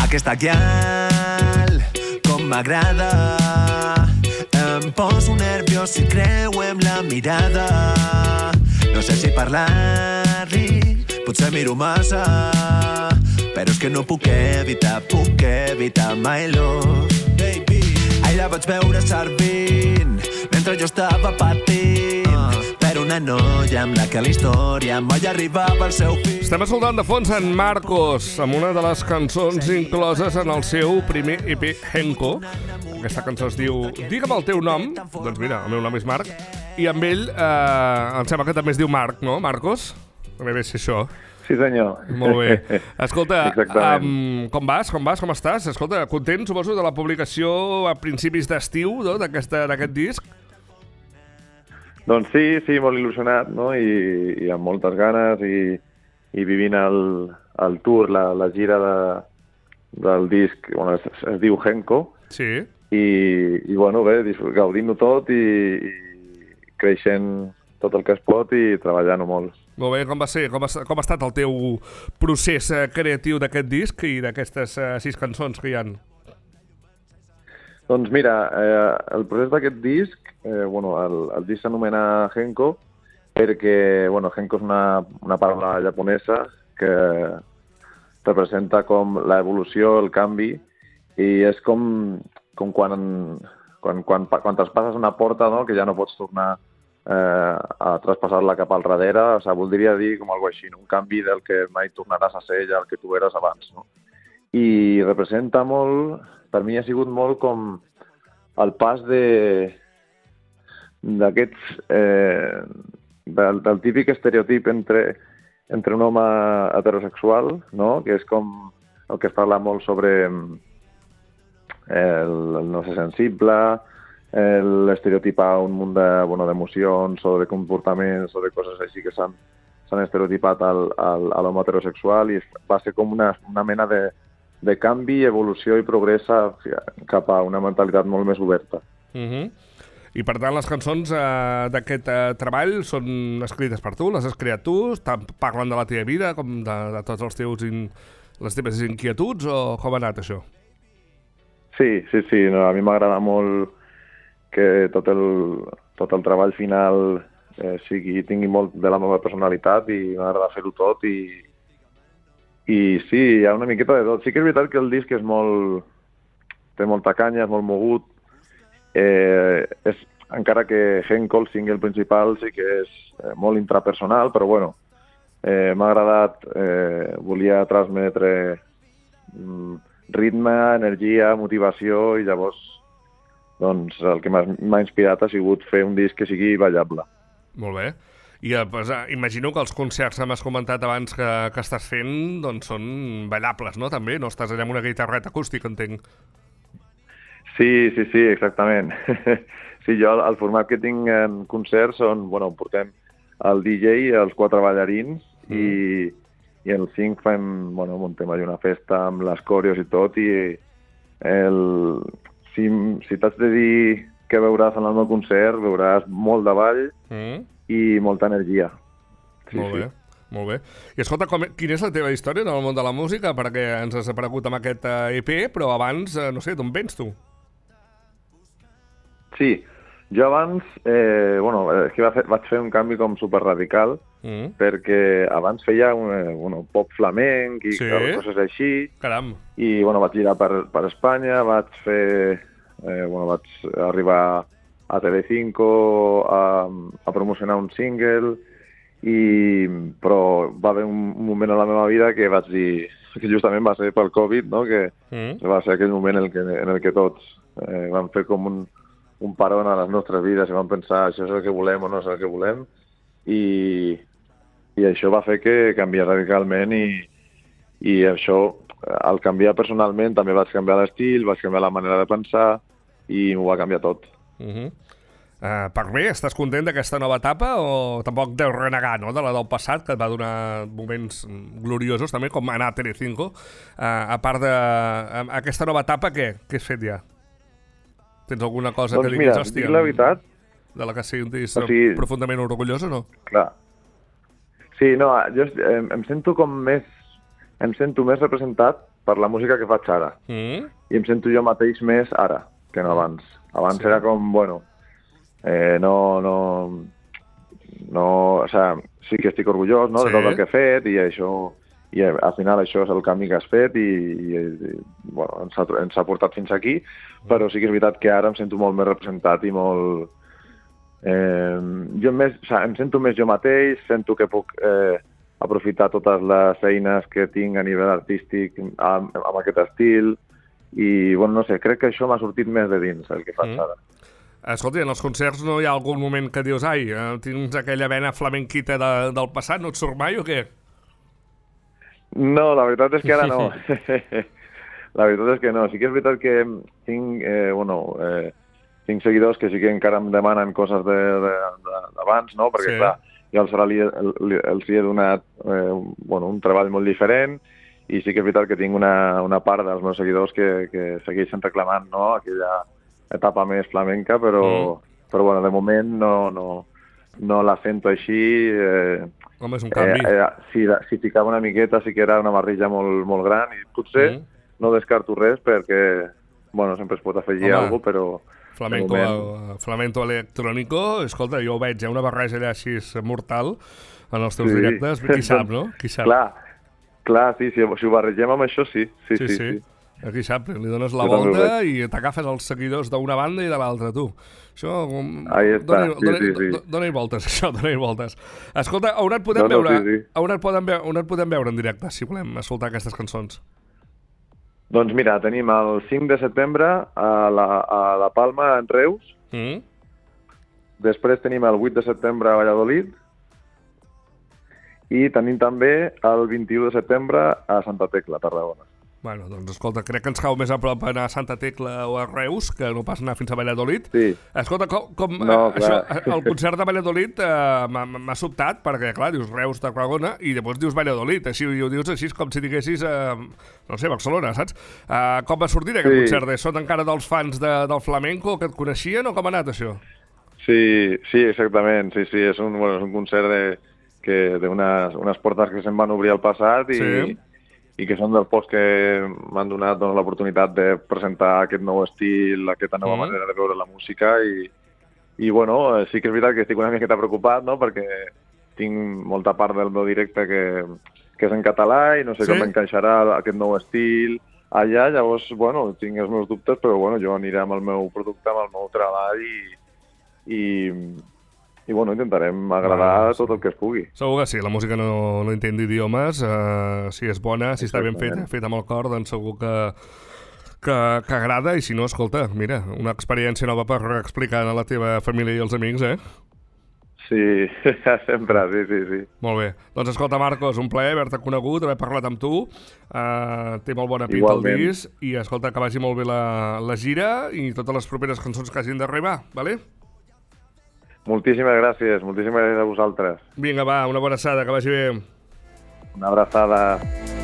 Aquesta guial, com m'agrada. Em poso nerviós si creuem la mirada. No sé si parlar-li, potser miro massa, però és que no puc evitar my love. Baby, ahir la vaig veure servint mentre jo estava patint per una noia amb la que la història mai arribava al seu fi. Estem escoltant de fons en Marcos amb una de les cançons incloses en el seu primer EP Henko. Aquesta cançó es diu Digue'm el teu nom. Doncs mira, el meu nom és Marc. I amb ell em sembla que també es diu Marc, no, Marcos? També ve a ser això. Sí, senyor. Molt bé. Escolta, com vas? Com estàs? Escolta, content, suposo, de la publicació a principis d'estiu, no?, d'aquest disc? Doncs sí, molt il·lusionat, no? I amb moltes ganes i vivint el tour, la gira del disc, bueno, es diu Henko. Sí. I bueno, bé, gaudint-ho tot i creixent tot el que es pot i treballant-ho molt. Molt bé, com va ser? Com ha estat el teu procés creatiu d'aquest disc i d'aquestes 6 cançons que hi ha? Doncs mira, el procés d'aquest disc, el disc s'anomena Henko perquè, Henko és una paraula japonesa que representa com l'evolució, el canvi, i és com quan traspasses una porta, no?, que ja no pots tornar a traspassar-la cap al darrere, o sigui, voldria dir com alguna cosa així, un canvi del que mai tornaràs a ser ja el que tu eres abans, no? I representa molt, per mi ha sigut molt com el pas d'aquests, del típic estereotip entre un home heterosexual, no?, que és com el que es parla molt sobre el no ser sensible, l'estereotipar un munt d'emocions o de comportaments o de coses així que s'han estereotipat a l'home heterosexual, i va ser com una mena de canvi, evolució i progrés cap a una mentalitat molt més oberta. I per tant les cançons d'aquest treball són escrites per tu, les has creat tu, parlen de la teva vida, com de tots les teves inquietuds, o com ha anat això? Sí, no, a mi m'agrada molt que tot el treball final tingui molt de la meva personalitat, i m'agrada fer-ho tot, i sí, hi ha una miqueta de tot. Sí que és veritat que el disc té molta canya, és molt mogut, encara que Henko, el single principal, sí que és molt intrapersonal, però m'ha agradat, volia transmetre ritme, energia, motivació, i llavors doncs el que m'ha inspirat ha sigut fer un disc que sigui ballable. Molt bé. I imagino que els concerts que m'has comentat abans que estàs fent doncs són ballables, no? També, no estàs allà amb una guitarreta acústica, entenc. Sí, exactament. Sí, jo el format que tinc en concerts són, portem el DJ, els 4 ballarins, i el 5 muntem allà una festa amb les coreos i tot, i si t'has de dir què veuràs en el meu concert, veuràs molt de ball i molta energia. Sí, molt bé. I escolta, quina és la teva història en el món de la música? Perquè ens has aparegut amb aquest EP, però abans, no sé, d'on vens tu? Sí, jo abans, és que vaig fer un canvi com superradical, perquè abans feia pop flamenc i coses així. Caram. I vaig girar per Espanya, vaig arribar a Telecinco a promocionar un single, però va haver un moment a la meva vida que vaig dir, que justament va ser pel Covid, no?, que va ser aquell moment en el que tots vam fer com un parón a les nostres vides i vam pensar, això és el que volem o no és el que volem, i això va fer que canviés radicalment, i això, al canviar personalment, també vaig canviar l'estil, vaig canviar la manera de pensar, i m'ho va canviar tot. Per bé, estàs content d'aquesta nova etapa, o tampoc deus renegar, no?, de la del passat, que et va donar moments gloriosos també, com anar a Telecinco? A part d'aquesta nova etapa, què has fet ja? Tens alguna cosa que diguis, hòstia, la veritat, de la que siguis profundament orgullós o no? Clar. Sí, no, jo em sento com més em sento més representat per la música que faig ara. I em sento jo mateix més ara que no abans. Abans era com, bueno, o sea, sí que estic orgullós, no, de tot el que he fet i això, i al final això és el camí que has fet i bueno, ens ha portat fins aquí, però sí que és veritat que ara em sento molt més representat i molt... em sento més jo mateix, sento que puc aprofitar totes les eines que tinc a nivell artístic amb aquest estil i, bueno, no sé, crec que això m'ha sortit més de dins el que faig ara. Escolta, en els concerts no hi ha algun moment que dius ai, tens aquella vena flamenquita del passat, no et surt mai o què? No, la veritat és que ara no. La veritat és que no. Sí que és veritat que tinc, tinc seguidors que sí que encara em demanen coses d'abans, no? Perquè, clar, jo els he donat un treball molt diferent i sí que és veritat que tinc una part dels meus seguidors que segueixen reclamant, no?, aquella etapa més flamenca, però bueno, de moment no la sento així. Home, és un canvi. Si ficava una miqueta sí que era una barrilla molt gran i potser no descarto res perquè, bueno, sempre es pot afegir alguna cosa, però... Flamenco electrónico, escolta, jo ho veig, una barreja allà així mortal en els teus directes, qui sap, no? Qui sap. Clar, sí, si ho barregem amb això, sí. Aquí sap, li dones la volta i t'agafes els seguidors d'una banda i de l'altra, tu. Això... Dóna-hi voltes, això, dóna-hi voltes. Escolta, on et podem veure en directe, si volem escoltar aquestes cançons? Doncs mira, tenim el 5 de setembre a La Palma, en Reus. Després tenim el 8 de setembre a Valladolid. I tenim també el 21 de setembre a Santa Tecla, a Tarragona. Bueno, doncs escolta, crec que ens cau més a prop anar a Santa Tecla o a Reus, que no pas anar fins a Valladolid. Sí. Escolta, el concert de Valladolid m'ha sobtat, perquè, clar, dius Reus, Tarragona, i llavors dius Valladolid, així ho dius així com si diguessis, no sé, Barcelona, saps? Com va sortir aquest concert? Són encara dels fans del flamenco que et coneixien o com ha anat això? Sí, exactament, sí, és un concert d'unes portes que se'n van obrir al passat i que són dels pocs que m'han donat l'oportunitat de presentar aquest nou estil, aquesta nova manera de veure la música i bueno, sí que és veritat que estic una miqueta preocupat, no?, perquè tinc molta part del meu directe que és en català i no sé com encaixarà aquest nou estil allà, llavors, bueno, tinc els meus dubtes, però bueno, jo aniré amb el meu producte, amb el meu treball i bueno, intentarem agradar tot el que es pugui. Segur que sí, la música no entén d'idiomes, si és bona, si està ben feta amb el cor, doncs segur que agrada, i si no, escolta, mira, una experiència nova per explicar a la teva família i els amics, Sí, sempre, sí. Molt bé. Doncs escolta, Marcos, un plaer haver-te conegut, haver parlat amb tu, té molt bona pinta el disc, i escolta, que vagi molt bé la gira i totes les properes cançons que hagin d'arribar, vale? Moltíssimes gràcies a vosaltres. Vinga, va, una abraçada, que vagi bé. Una abraçada.